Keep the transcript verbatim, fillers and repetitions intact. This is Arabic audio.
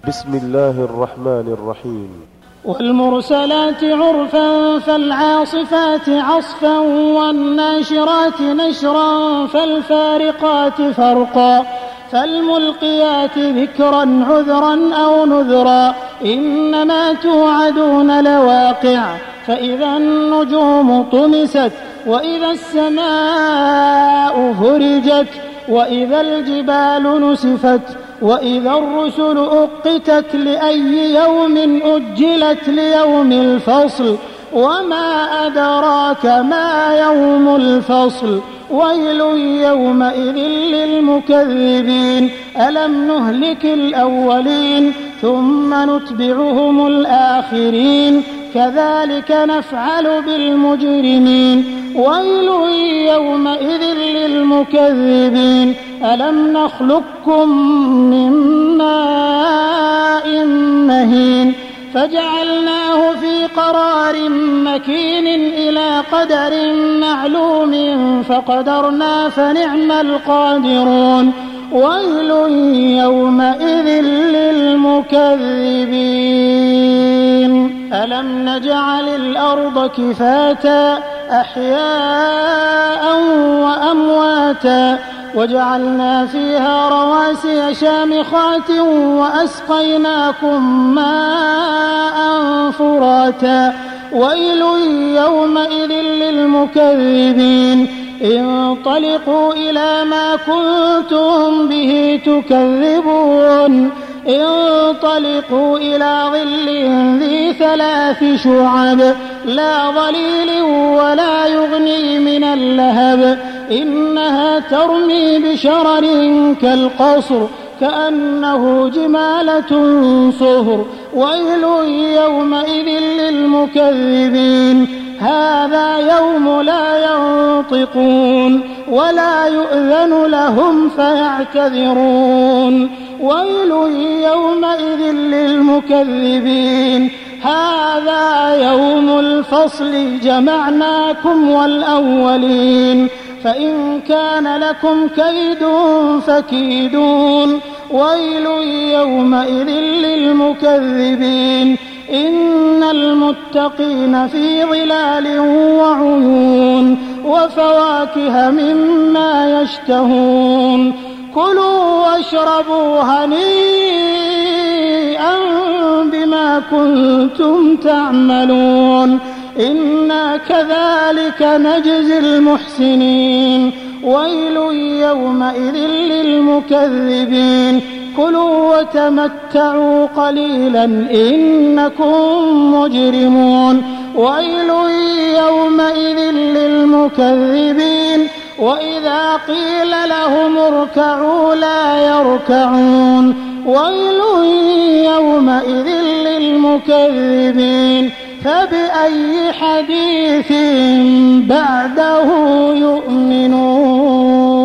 بسم الله الرحمن الرحيم. والمرسلات عرفا فالعاصفات عصفا والناشرات نشرا فالفارقات فرقا فالملقيات ذكرا عذرا أو نذرا إنما توعدون لواقع فإذا النجوم طمست وإذا السماء فرجت وإذا الجبال نسفت وإذا الرسل أقتت لأي يوم أجلت ليوم الفصل وما أدراك ما يوم الفصل ويل يومئذ للمكذبين ألم نهلك الأولين ثم نتبعهم الآخرين كذلك نفعل بالمجرمين ويل يومئذ للمكذبين ألم نخلقكم من ماء مهين فجعلناه في قرار مكين إلى قدر معلوم فقدرنا فنعم القادرون ويل يومئذ للمكذبين ألم نجعل الأرض كفاتا أحياء وأمواتا وجعلنا فيها رواسي شامخات وأسقيناكم ماء فراتا ويل يومئذ للمكذبين انطلقوا إلى ما كنتم به تكذبون انطلقوا إلى ظل ذي ثلاث شعب لا ظليل ولا يغني من اللهب إنها ترمي بشرر كالقصر كأنه جمالة صفر ويل يومئذ للمكذبين هذا يوم لا ينطقون ولا يؤذن لهم فيعتذرون ويل يومئذ للمكذبين هذا يوم الفصل جمعناكم والأولين فإن كان لكم كيد فكيدون ويل يومئذ للمكذبين إن المتقين في ظلال وعيون وفواكه مما يشتهون كلوا واشربوا هنيئا بما كنتم تعملون إنا كذلك نجزي المحسنين ويل يومئذ للمكذبين كلوا وتمتعوا قليلا إنكم مجرمون ويل يومئذ للمكذبين وإذا قيل لهم اركعوا لا يركعون ويل يومئذ للمكذبين فبأي حديث بعده يؤمنون.